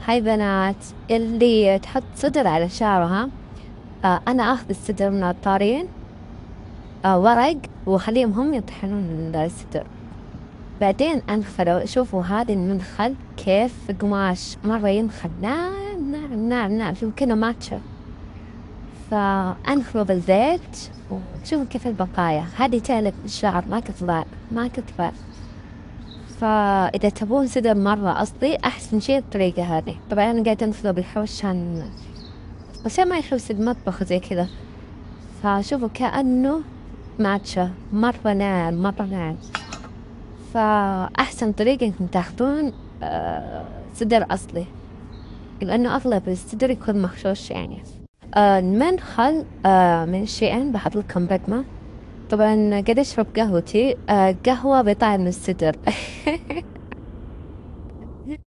هاي بنات اللي تحط صدر على شعرها. أنا أخذ الصدر من الطارين، ورق، وأخليهم هم يطحنون الصدر، بعدين أنخله. شوفوا هذا المنخل كيف قماش مرة ينخل ناعم ناعم ناعم ناعم، شوفوا كذا ماتشة. فأنخله بالزيت وشوفوا كيف البقايا هذه تهلك الشعر، ما تطلع ما تطلع. فإذا تبون صدر مرة أصلي أحسن شي الطريقة هذه. طبعا أنا قاعدة أنخله بالحوش عشان ما يحوس المطبخ زي كذا. فشوفوا كأنه ماتشا، مرة ناعم مرة ناعم. فأحسن طريقة إنكم تاخذون صدر أصلي، لأنه أغلب الصدر يكون مغشوش يعني. المنخل من شيئين بحط لكم رقمة. طبعا قاعدة أشرب قهوتي، قهوة بطعم الصدر.